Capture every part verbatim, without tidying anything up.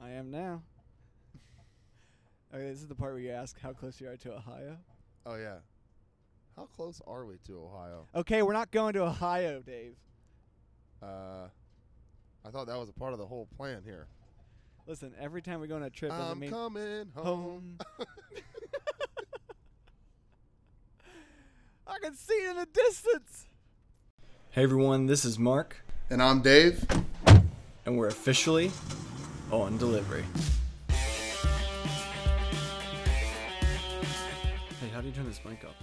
I am now. Okay, this is the part where you ask how close you are to Ohio. Oh, yeah. How close are we to Ohio? Okay, we're not going to Ohio, Dave. Uh, I thought that was a part of the whole plan here. Listen, every time we go on a trip, I'm doesn't mean coming home. home. I can see it in the distance. Hey everyone, this is Mark, And I'm Dave. and we're officially on delivery. Hey, how do you turn this mic up?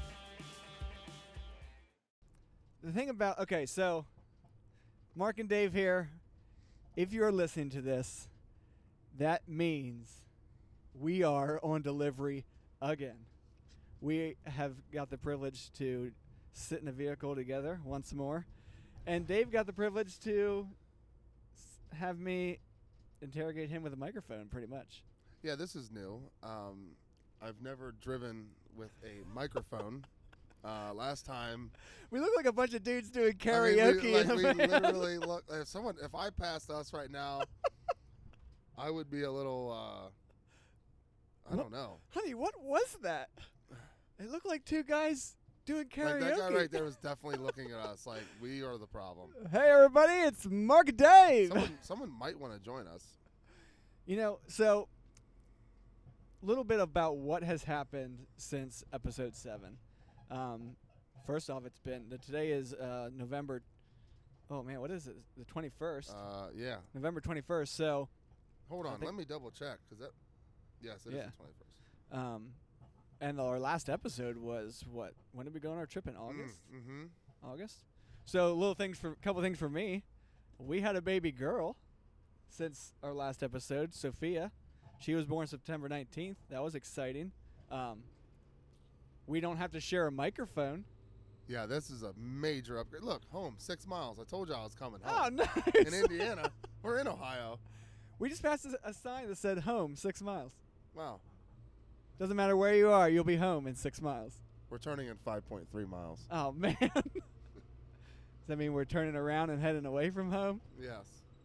The thing about, okay, so Mark and Dave here. If you're listening to this, that means we are on delivery again. We have got the privilege to sit in a vehicle together once more. And Dave got the privilege to s- have me interrogate him with a microphone, pretty much. Yeah, this is new. Um, I've never driven with a microphone. Uh, last time, We look like a bunch of dudes doing I mean, karaoke we, like, in a we van. literally look. If someone, if I passed us right now, I would be a little. Uh, I What? don't know. Honey, what was that? It looked like two guys doing karaoke. Like that guy right there was definitely looking at us like we are the problem. Hey, everybody, it's Mark and Dave. Someone, someone might want to join us. You know, so a little bit about what has happened since episode seven. Um, first off, it's been the, today is uh, November. Oh man, what is it? The twenty-first. Uh, yeah. November twenty-first. So, Hold I on. think- Let me double check because that. Yes, it is Yeah. the twenty-first. um, and our last episode was what? When did we go on our trip? In August. Mm-hmm. August. So, little things for couple things for me. We had a baby girl since our last episode, Sophia. She was born September nineteenth. That was exciting. Um, we don't have to share a microphone. Yeah, this is a major upgrade. Look, home, six miles. I told you I was coming Oh, home. nice. In Indiana. We're in Ohio. We just passed a, a sign that said home six miles. Wow. Doesn't matter where you are, you'll be home in six miles. We're turning in five point three miles. Oh, man. Does that mean we're turning around and heading away from home? Yes.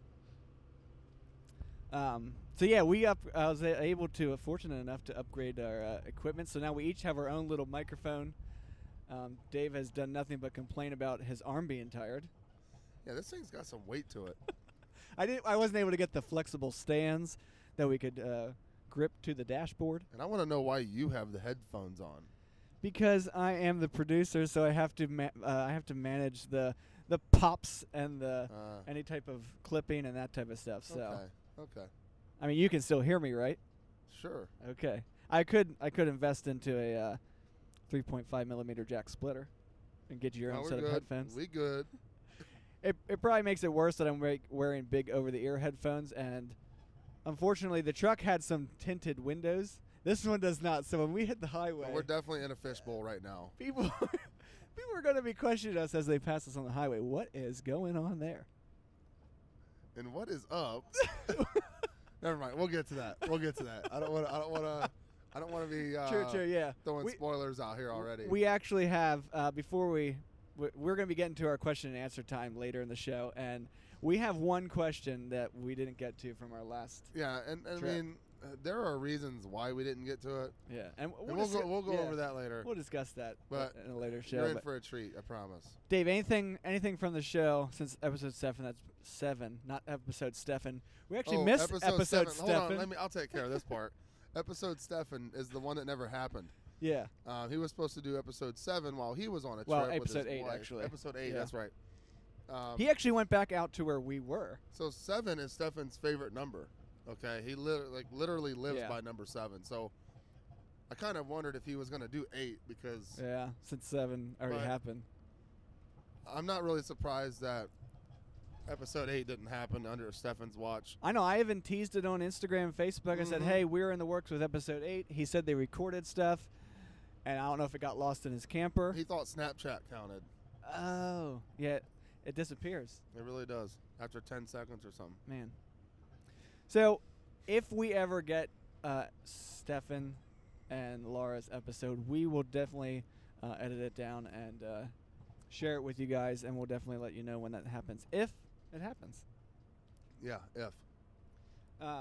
Um, so yeah, we up. I was a- able to, uh, fortunate enough to upgrade our uh, equipment. So now we each have our own little microphone. Um, Dave has done nothing but complain about his arm being tired. Yeah, this thing's got some weight to it. I didn't. I wasn't able to get the flexible stands that we could uh, grip to the dashboard And I want to know why you have the headphones on. because I am the producer. So I have to. Ma- uh, I have to manage the the pops and the Uh, any type of clipping and that type of stuff. So okay. Okay. I mean, you can still hear me, right? Sure. Okay. I could I could invest into a uh, three point five millimeter jack splitter and get you your No, own we're set good. of headphones. We good. It it probably makes it worse that I'm wear- wearing big over the ear headphones, and unfortunately the truck had some tinted windows. This one does not. So when we hit the highway, We're definitely in a fishbowl right now. people people are going to be questioning us as they pass us on the highway. What is going on there? And what is up? Never mind. We'll get to that. We'll get to that. I don't want. I don't want to. I don't want to be uh, True, true, yeah. throwing We- spoilers out here already. We actually have uh, before we we- we're going to be getting to our question and answer time later in the show, and we have one question that we didn't get to from our last. yeah, and, and I trip. mean, uh, there are reasons why we didn't get to it. Yeah, and we'll, And we'll go. discuss- We'll go yeah, over that later. We'll discuss that But in a later show. You're in but for a treat. I promise. Dave, anything anything from the show since episode seven? That's seven, not episode Stefan. We actually oh, missed episode, episode seven. Stefan. Hold on. Let me. I'll take care of this part. Episode Stefan is the one that never happened. Yeah, Um, he was supposed to do episode seven while he was on a Well, trip with episode his eight, wife. actually. Episode eight. Yeah. That's right. Um, he actually went back out to where we were. so seven is Stefan's favorite number. Okay, he lit- like literally lives Yeah. by number seven. So I kind of wondered if he was going to do eight because Yeah, since seven already But- happened. I'm not really surprised that episode eight didn't happen under Stefan's watch. I know. I even teased it on Instagram and Facebook. I said, Mhm. hey, we're in the works with episode eight. He said they recorded stuff, and I don't know if it got lost in his camper. He thought Snapchat counted. Oh, yeah, it disappears, It really does after ten seconds or something. man. So, if we ever get uh, Stefan and Laura's episode, we will definitely uh, edit it down and uh, share it with you guys, and we'll definitely let you know when that happens, if it happens. Yeah, if. Um,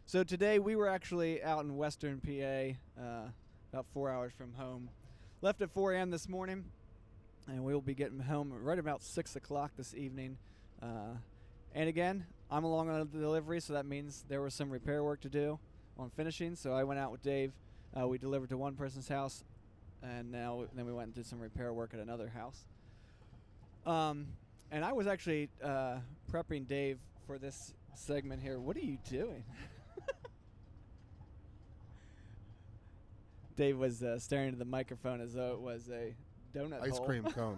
So today we were actually out in Western P A, uh, about four hours from home. Left at four a.m. this morning, and we will be getting home right about six o'clock this evening. Uh, and again, I'm along on a delivery, so that means there was some repair work to do on finishing. So I went out with Dave. Uh, we delivered to one person's house, and now then we went and did some repair work at another house. Um, and I was actually uh, prepping Dave for this segment here. What are you doing? Dave was uh, staring into the microphone as though it was a donut Ice hole. cream cone.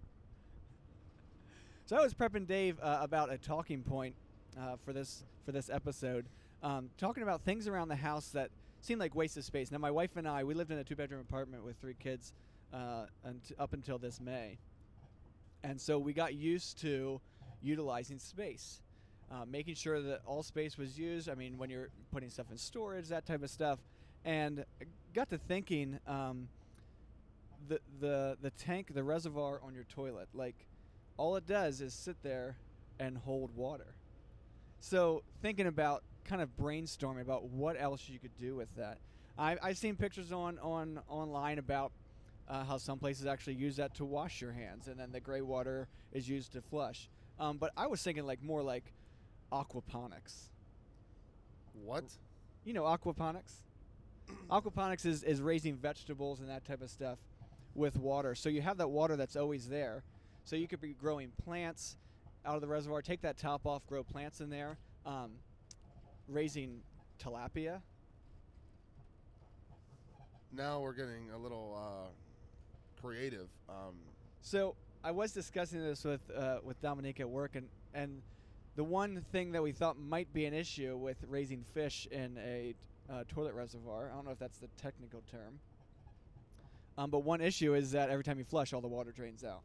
So I was prepping Dave uh, about a talking point uh, for this for this episode, um, talking about things around the house that seem like waste of space. Now, my wife and I, we lived in a two-bedroom apartment with three kids uh, unt- up until this May, and so we got used to utilizing space, uh, making sure that all space was used. I mean, when you're putting stuff in storage, that type of stuff, and I got to thinking, um, the the the tank, the reservoir on your toilet, like. All it does is sit there and hold water. So thinking about kind of brainstorming about what else you could do with that. I, I've seen pictures on, on online about uh, how some places actually use that to wash your hands, and then the gray water is used to flush. Um, but I was thinking like more like aquaponics. What? You know aquaponics? Aquaponics is, is raising vegetables and that type of stuff with water. So you have that water that's always there. So you could be growing plants out of the reservoir, take that top off, grow plants in there, um, raising tilapia. Now we're getting a little uh, creative. Um, So I was discussing this with uh, with Dominique at work, and, and the one thing that we thought might be an issue with raising fish in a uh, toilet reservoir, I don't know if that's the technical term, um, but one issue is that every time you flush, all the water drains out.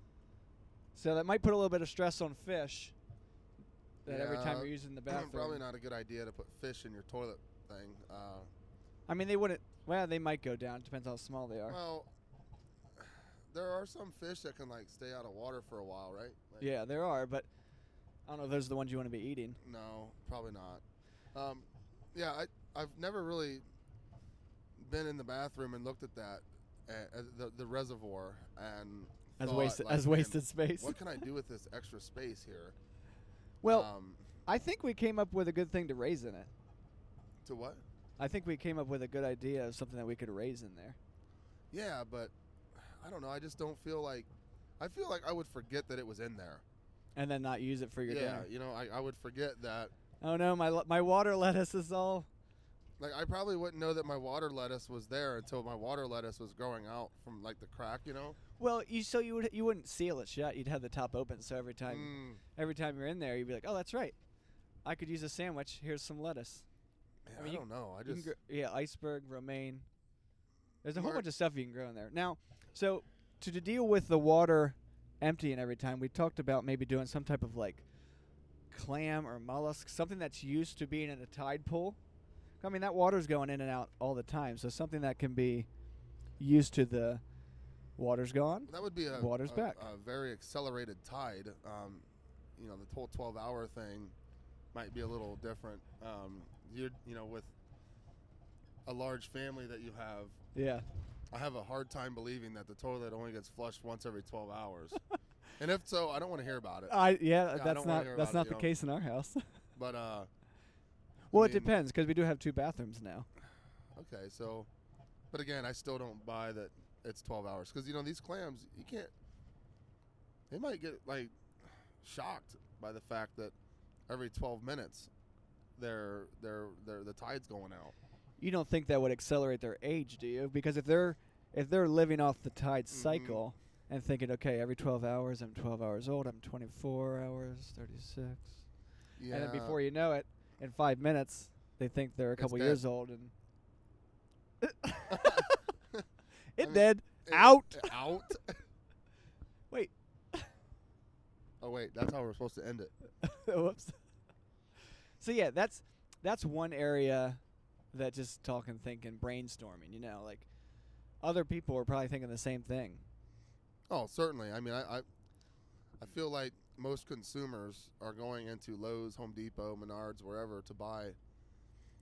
So that might put a little bit of stress on fish. That every time yeah, you're using the bathroom. Probably not a good idea to put fish in your toilet thing. Uh, I mean, they wouldn't. Well, they might go down. Depends how small they are. well, there are some fish that can like stay out of water for a while, right? Like, Yeah, there are, but I don't know if those are the ones you want to be eating. No, probably not. Um, yeah, I I've never really been in the bathroom and looked at that, uh, the the reservoir, and As thought, wasted, like, as man, wasted space. What can I do with this extra space here? Well, um, I think we came up with a good thing to raise in it. to what? I think we came up with a good idea of something that we could raise in there. Yeah, but I don't know. I just don't feel like I feel like I would forget that it was in there. And then not use it for your yeah, dinner. you know, I, I would forget that. Oh no, my my water lettuce is all. Like I probably wouldn't know that my water lettuce was there until my water lettuce was growing out from like the crack, you know. Well, you so you would you wouldn't seal it shut. You'd have the top open, so every time Mm, every time you're in there, you'd be like, oh, that's right. I could use a sandwich. Here's some lettuce. yeah, I I, mean, you- don't know. I You can just gr- yeah, iceberg, romaine. There's a whole Mark- bunch of stuff you can grow in there. Now, so to, to deal with the water emptying every time, we talked about maybe doing some type of like clam or mollusk, something that's used to being in a tide pool. I mean, that water's going in and out all the time, so something that can be used to the water's gone. that would be a Water's a, back. a very accelerated tide. Um, you know, the whole twelve-hour thing might be a little different. Um, you you know, with a large family that you have, Yeah. I have a hard time believing that the toilet only gets flushed once every twelve hours. And if so, I don't want to hear about it. I yeah, Yeah, I that's don't wanna not hear that's about not it, the you know. case in our house. But uh, Well, I it mean- depends because we do have two bathrooms now. okay, so, but again, I still don't buy that it's twelve hours because you know these clams, you can't. They might get like shocked by the fact that every twelve minutes, they're they're they're the tide's going out. You don't think that would accelerate their age, do you? Because if they're if they're living off the tide Mhm. cycle and thinking, okay, every twelve hours I'm twelve hours old, I'm twenty-four hours, thirty-six, Yeah. and then before you know it, in five minutes they think they're a It's couple dead. years old, and it mean, dead. It- Out. Out. Wait. Oh wait, that's how we're supposed to end it. Whoops. So yeah, that's that's one area that just talking, thinking, brainstorming. You know, like other people are probably thinking the same thing. Oh, certainly. I mean, I, I, I feel like most consumers are going into Lowe's, Home Depot, Menards, wherever to buy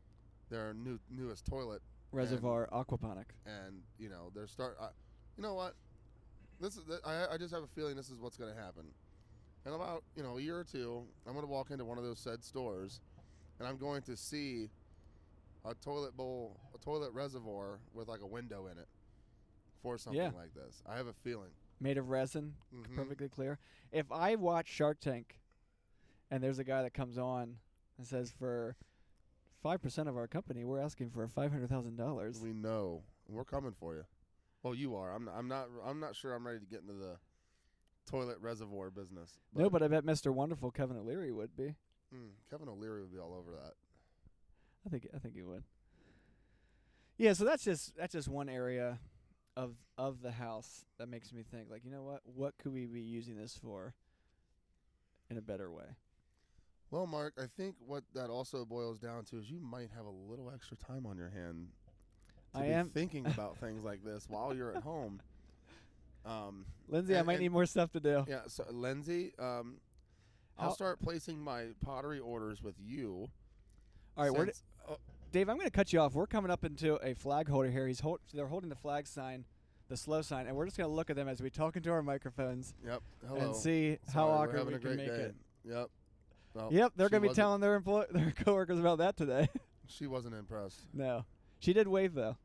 their new newest toilet Reservoir aquaponic. and you know they're start. Uh, you know what? This is. The, I I just have a feeling this is what's going to happen. In about you know a year or two, I'm going to walk into one of those said stores, and I'm going to see a toilet bowl, a toilet reservoir with like a window in it for something Yeah. like this. I have a feeling. Made of resin, Mhm. perfectly clear. If I watch Shark Tank, and there's a guy that comes on and says for five percent of our company, we're asking for five hundred thousand dollars. We know. We're coming for you. Well, you are. I'm. I'm not. I'm not sure. I'm ready to get into the toilet reservoir business. No, but I bet Mister Wonderful Kevin O'Leary would be. mm, Kevin O'Leary would be all over that. I think I think he would. Yeah, so that's just that's just one area of of the house that makes me think like, you know what? What could we be using this for in a better way? Well, Mark, I think what that also boils down to is you might have a little extra time on your hand to I be am thinking about things like this while you're at home. Um, Lindsay, I and- might and- need more stuff to do. yeah, so Lindsay, um, How- I'll start placing my pottery orders with you. All right, we're since- oh, Dave, I'm going to cut you off. We're coming up into a flag holder here. He's hold, they're holding the flag sign, the slow sign, and we're just going to look at them as we talk into our microphones yep. Hello. and see Sorry, how we're awkward having we a can great make day. it. Yep. Well, Yep, they're she going to be wasn't- telling their employ- their coworkers about that today. She wasn't impressed. No, she did wave though.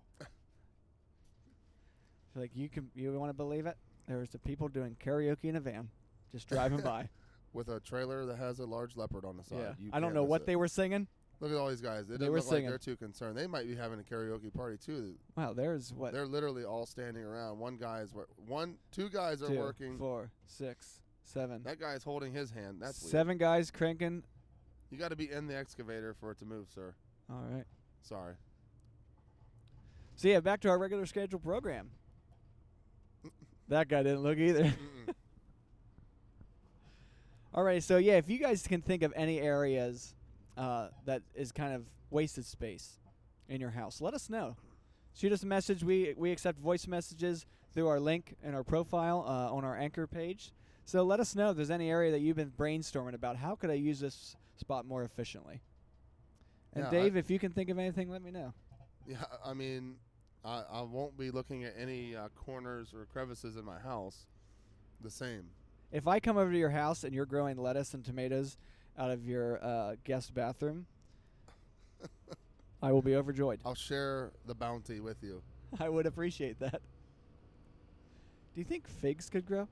She's like, you can, you want to believe it? There was the people doing karaoke in a van, just driving by. With a trailer that has a large leopard on the side. Yeah, You I don't can't know miss what it. they were singing. Look at all these guys. They, They don't were look like singing. they're too concerned. They might be having a karaoke party too. Wow, there's what? They're literally all standing around. One guy is wor- one, two guys are Two, working. four, six, seven. That guy is holding his hand. That's weird. Seven guys cranking. You got to be in the excavator for it to move, sir. All right. Sorry. So yeah, back to our regular scheduled program. That guy didn't look either. Mm-mm. All right, so yeah, if you guys can think of any areas uh, that is kind of wasted space in your house, let us know. Shoot us a message. We we accept voice messages through our link in our profile uh, on our Anchor page. So let us know if there's any area that you've been brainstorming about. How could I use this spot more efficiently? And Yeah, Dave, I- if you can think of anything, let me know. Yeah, I mean, I, I won't be looking at any uh, corners or crevices in my house the same. If I come over to your house and you're growing lettuce and tomatoes out of your uh, guest bathroom, I will be overjoyed. I'll share the bounty with you. I would appreciate that. Do you think figs could grow?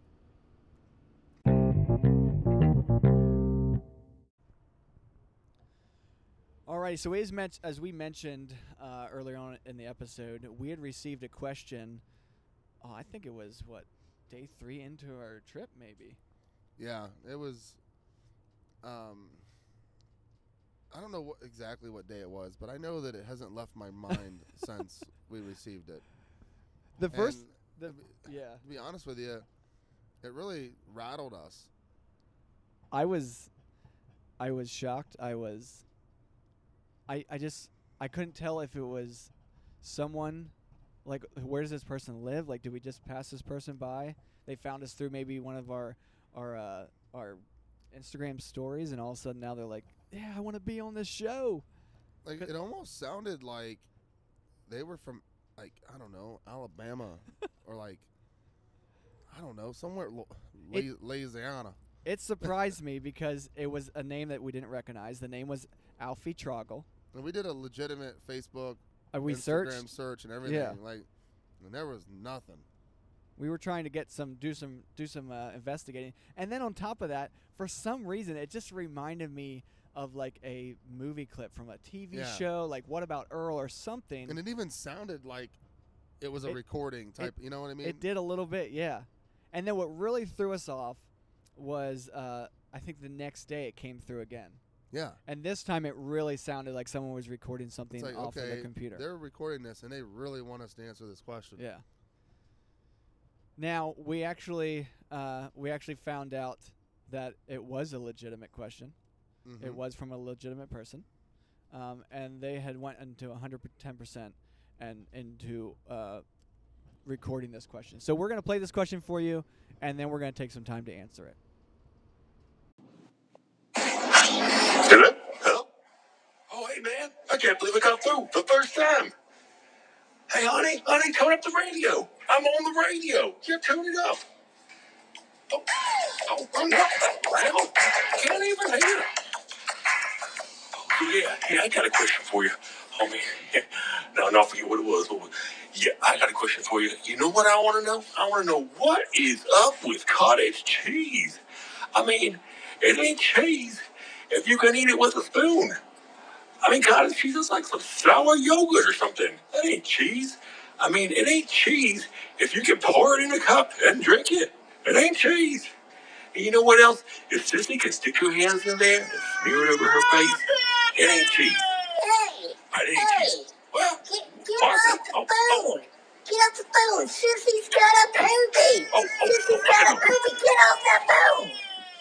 All right, so as, men- as we mentioned uh, earlier on in the episode, we had received a question. Oh, I think it was, what, day three into our trip, maybe? Yeah, it was. Um, I don't know what, exactly what day it was, but I know that it hasn't left my mind since we received it. The first, And the, to be- yeah. To be honest with you, it really rattled us. I was, I was shocked. I was, I, I just, I couldn't tell if it was someone, like, where does this person live? Like, did we just pass this person by? They found us through maybe one of our, our, uh, our Instagram stories, and all of a sudden now they're like, yeah, I want to be on this show. Like Could- it almost sounded like they were from, like I don't know, Alabama or like I don't know, somewhere lo- It- La- Louisiana. It surprised me because it was a name that we didn't recognize. The name was Alfie Troggle. And we did a legitimate Facebook, Uh, we Instagram searched. search and everything. Yeah. Like, and there was nothing. We were trying to get some, do some, do some uh, investigating, and then on top of that, for some reason, it just reminded me of like a movie clip from a T V Yeah. show, like What About Earl or something. And it even sounded like it was a It- recording type. you know what I mean? It did a little bit, yeah. And then what really threw us off was, uh, I think the next day it came through again, Yeah. and this time it really sounded like someone was recording something It's like, off of okay, the computer. they're recording this and they really want us to answer this question. Yeah. Now we actually uh, we actually found out that it was a legitimate question. Mhm. It was from a legitimate person, um, and they had went into one hundred ten percent and into uh, recording this question. So we're gonna play this question for you, and then we're gonna take some time to answer it. Hello? Hello? Oh, hey, man. I can't believe I got through the first time. Hey, honey, honey, turn up the radio. I'm on the radio. Yeah, turn it up. Oh, oh, I'm not that loud. I can't even hear. Oh, yeah, yeah, I got a question for you, homie. No, not for you what it was. But yeah, I got a question for you. You know what I want to know? I want to know what is up with cottage cheese. I mean, it ain't cheese if you can eat it with a spoon. I mean, cottage cheese is like some sour yogurt or something. That ain't cheese. I mean, it ain't cheese if you can pour it in a cup and drink it. It ain't cheese. And you know what else? If Sissy can stick her hands in there and smear it over her face, it ain't cheese. Hey, It ain't hey, cheese. Well, get, get Marcy, off the oh, phone. oh, Get off the phone. Sissy's got a poopy. oh, oh, Sissy's oh, got a poopy. Get off the phone.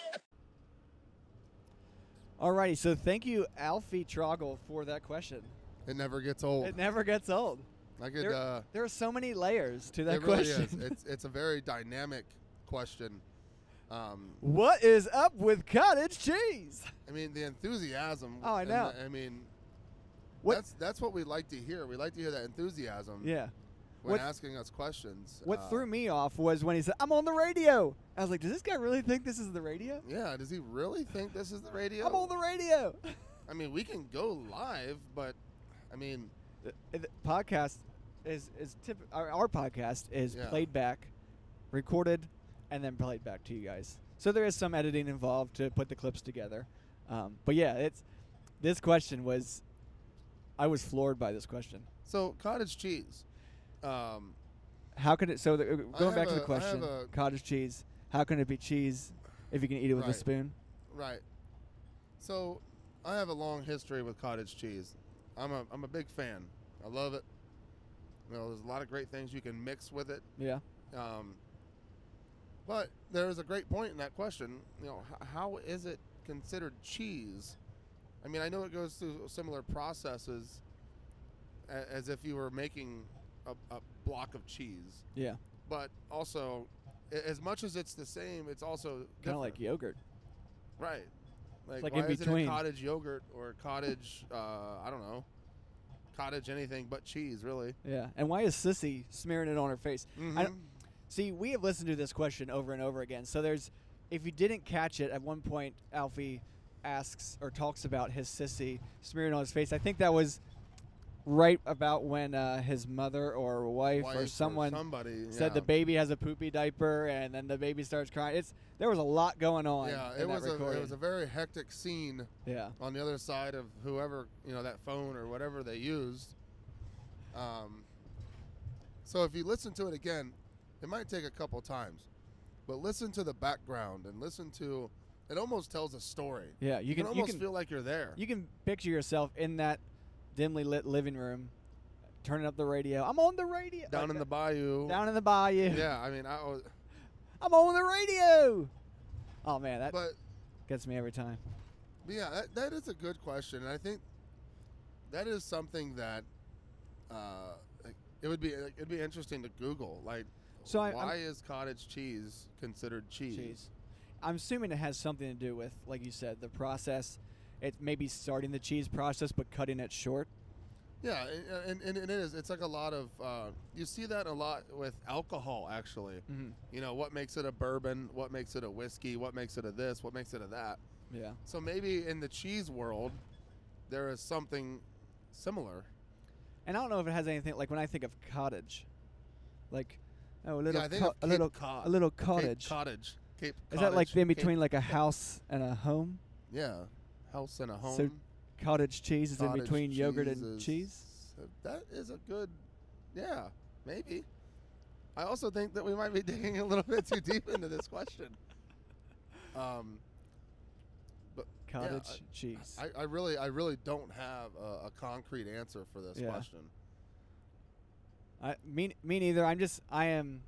Alrighty, so thank you, Alfie Troggle, for that question. It never gets old. It never gets old. I could. There, Uh, there are so many layers to that it really question. is. It's it's a very dynamic question. Um, What is up with cottage cheese? I mean, the enthusiasm. Oh, I and know. the- I mean, What- that's that's what we like to hear. We like to hear that enthusiasm Yeah. when What- asking us questions. What Uh, threw me off was when he said, "I'm on the radio." I was like, "Does this guy really think this is the radio?" Yeah, does he really think this is the radio? I'm on the radio. I mean, we can go live, but I mean, the, the podcast is is tip, our, our podcast is Yeah. played back, recorded, and then played back to you guys. So there is some editing involved to put the clips together. Um, but yeah, it's this question was, I was floored by this question. so cottage cheese. Um, How could it? So the, uh, going back have to the a- I have question, a- cottage cheese. How can it be cheese if you can eat it with a Right. spoon? right. So I have a long history with cottage cheese. I'm a I'm a big fan. I love it. You know, there's a lot of great things you can mix with it. Yeah. Um, but there is a great point in that question. You know, h- how is it considered cheese? I mean, I know it goes through similar processes a- as if you were making a, a block of cheese. Yeah. But also, a- as much as it's the same, it's also Kind of different. like yogurt. Right. Like, like why in isn't between. it cottage yogurt or cottage, uh, I don't know, cottage anything but cheese, really? Yeah. And why is Sissy smearing it on her face? I don't- Mhm. See, we have listened to this question over and over again. So there's, if you didn't catch it, at one point Alfie asks or talks about his sissy smearing on his face. I think that was right about when uh, his mother or wife, Wife or someone somebody said yeah. the baby has a poopy diaper, and then the baby starts crying. It's there was a lot going on. Yeah, in it that was a recording. it was a very hectic scene yeah. on the other side of whoever, you know, that phone or whatever they used. Um, so if you listen to it again, it might take a couple times, but listen to the background and listen to. It almost tells a story. Yeah, you You can can you almost can feel like you're there. you can picture yourself in that dimly lit living room, turning up the radio. I'm on the radio. Down Like in the that. bayou. down in the bayou. Yeah, I mean, I was, I'm on the radio. Oh man, that but, gets me every time. but yeah, that, that is a good question, and I think that is something that uh, like, it would be like, it'd be interesting to Google. Like, So I- why I'm- is cottage cheese considered cheese? Cheese. I'm assuming it has something to do with, like you said, the process. It maybe starting the cheese process, but cutting it short. Yeah, and, and, and it is. It's like a lot of uh, you see that a lot with alcohol. Actually, Mm-hmm. you know, what makes it a bourbon? What makes it a whiskey? What makes it a this? What makes it a that? Yeah. So maybe in the cheese world, there is something similar. And I don't know if it has anything like when I think of cottage, like oh a little yeah, I think co- of a Cape little Cod. a little Cape cottage. cottage. Cape Is that like cottage, in Cape- between like a house and a home? Yeah, house and a home. So cottage cheese is in Cottage between yogurt cheese and is- cheese. That is a good, yeah, maybe. I also think that we might be digging a little bit too deep into this question. Um, but yeah, Cottage I- cheese. I, I really, I really don't have a, a concrete answer for this Yeah. question. I me me neither. I'm just I am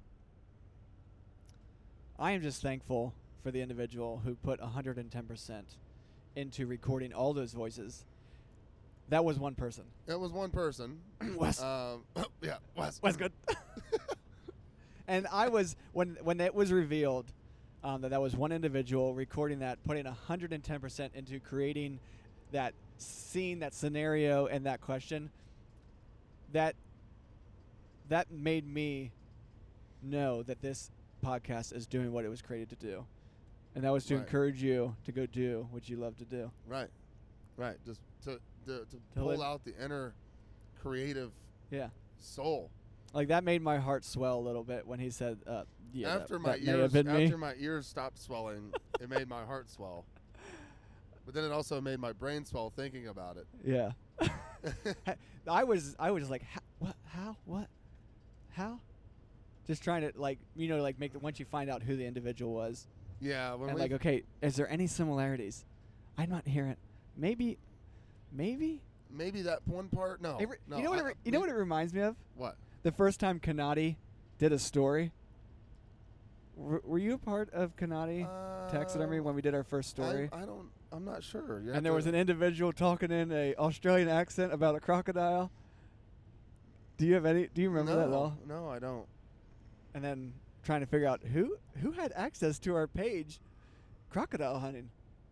I am just thankful for the individual who put one hundred ten percent into recording all those voices. That was one person. It was one person. Wes. Um, yeah, Wes. Was good. And I was when when it was revealed um, that that was one individual recording that, putting one hundred ten percent into creating that seeing that scenario and that question, that that made me know that this podcast is doing what it was created to do. And that was to Right. encourage you to go do what you love to do. Right. Right. Just to to, to To pull live- out the inner creative Yeah. soul. Like that made my heart swell a little bit when he said, uh, yeah, after that, my that may ears have been me. after my ears stopped swelling, it made my heart swell. But then it also made my brain swell thinking about it. Yeah. I was I was like, how, what, how, what, how? Just trying to like, you know, like make the, once you find out who the individual was, Yeah, when and we like, okay, is there any similarities? I'm not hearing. Maybe, maybe. maybe that one part. No, It re- no. you know what? I- It re- you know we- what it reminds me of? What? The first time Kanati did a story. W- were you a part of Kanati taxidermy Uh, when we did our first story? I, I don't. I'm not sure. You have And there was to- an individual talking in a Australian accent about a crocodile. Do you have any? Do you remember no, that at all? No, I don't. And then trying to figure out who who had access to our page, crocodile hunting.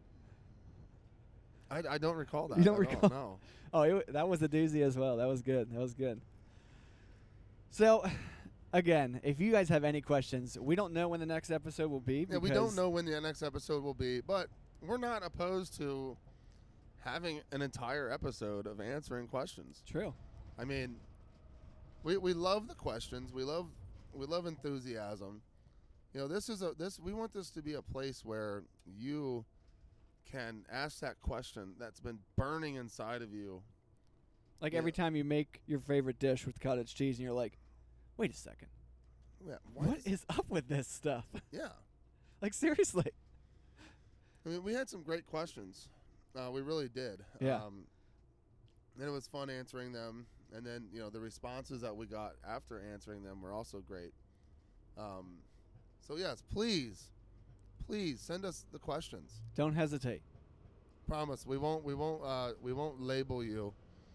I, I don't recall that. You don't I recall? No. Oh, it, w- that was a doozy as well. That was good. That was good. So, again, if you guys have any questions, we don't know when the next episode will be. Yeah, we because- don't know when the next episode will be, but we're not opposed to having an entire episode of answering questions. True. I mean, we we love the questions. We love we love enthusiasm. You know, this is a this we want this to be a place where you can ask that question that's been burning inside of you. Like Yeah. every time you make your favorite dish with cottage cheese, and you're like, "Wait a second, Yeah, why what is- is up with this stuff?" Yeah. Like seriously. I mean, we had some great questions. Uh, we really did. Yeah. Um, and it was fun answering them. And then, you know, the responses that we got after answering them were also great. Um, so, yes, please, please send us the questions. Don't hesitate. Promise, we won't, we won't, uh, we won't label you.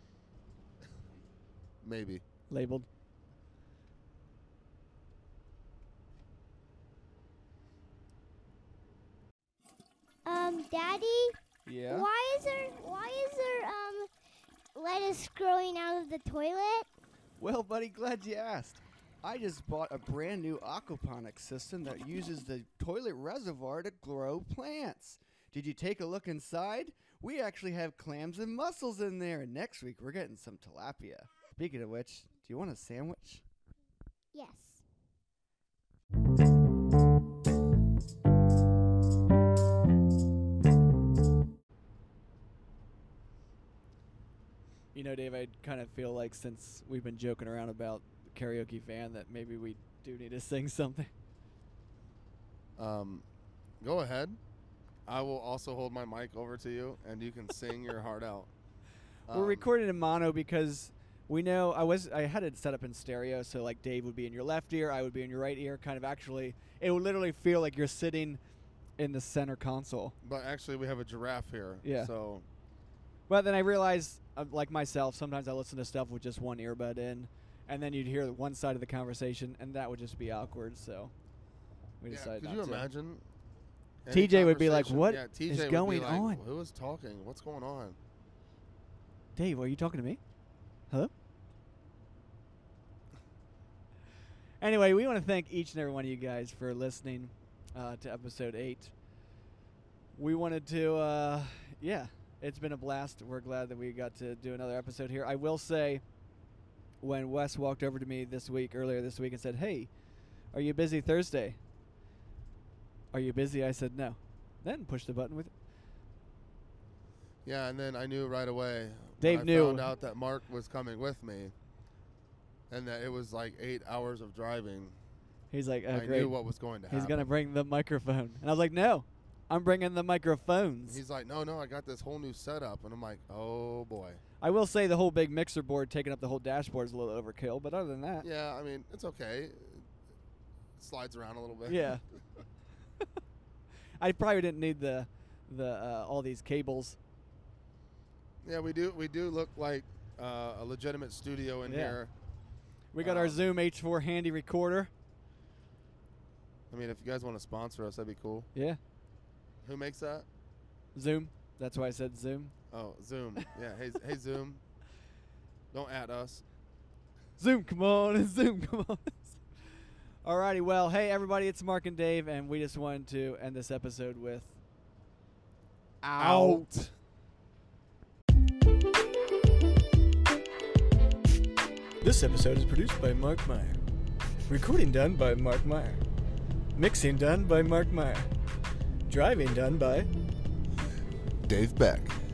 Maybe. Labeled. Um, Daddy, Yeah. why is there why is there um lettuce growing out of the toilet? Well, buddy, glad you asked. I just bought a brand new aquaponics system that uses the toilet reservoir to grow plants. Did you take a look inside? We actually have clams and mussels in there. And next week, we're getting some tilapia. Speaking of which, do you want a sandwich? Yes. You know, Dave, I kind of feel like since we've been joking around about the karaoke van that maybe we do need to sing something. Um, go ahead. I will also hold my mic over to you, and you can sing your heart out. We're Um, recording in mono because we know I was I had it set up in stereo, so like Dave would be in your left ear, I would be in your right ear. Kind of actually, it would literally feel like you're sitting in the center console. But actually, we have a giraffe here. Yeah. So But then I realized, uh, like myself, sometimes I listen to stuff with just one earbud in, and then you'd hear one side of the conversation, and that would just be awkward. So we yeah, decided could not you to. imagine? any T J would be like, conversation- "What yeah, T J is would be going like, on?" Who is talking? What's going on? Dave, are you talking to me? Hello? Anyway, we want to thank each and every one of you guys for listening uh, to episode eight. We wanted to, uh, yeah, it's been a blast. We're glad that we got to do another episode here. I will say, when Wes walked over to me this week, earlier this week, and said, "Hey, are you busy Thursday?" Are you busy? I said no. Then push the button with Yeah, and then I knew right away. Dave when knew. I found out that Mark was coming with me, and that it was like eight hours of driving. He's like, oh, I great. knew what was going to happen. He's going to bring the microphone. And I was like, no, I'm bringing the microphones. He's like, no, no, I got this whole new setup, and I'm like, oh boy. I will say the whole big mixer board taking up the whole dashboard is a little overkill, but other than that, Yeah, I mean, it's okay. It slides around a little bit. yeah. I probably didn't need the the uh, all these cables. Yeah, we do. We do look like uh, a legitimate studio in Yeah. here. We got our Um, Zoom H four handy recorder. I mean, if you guys want to sponsor us, that'd be cool. Yeah, Who makes that? Zoom. That's why I said Zoom. Oh, Zoom. Yeah. Hey, hey, Zoom. Don't at us. Zoom, come on. Zoom, come on. Alrighty, well, hey, everybody, it's Mark and Dave, and we just wanted to end this episode with... Out. This episode is produced by Mark Meyer. Recording done by Mark Meyer. Mixing done by Mark Meyer. Driving done by... Dave Beck.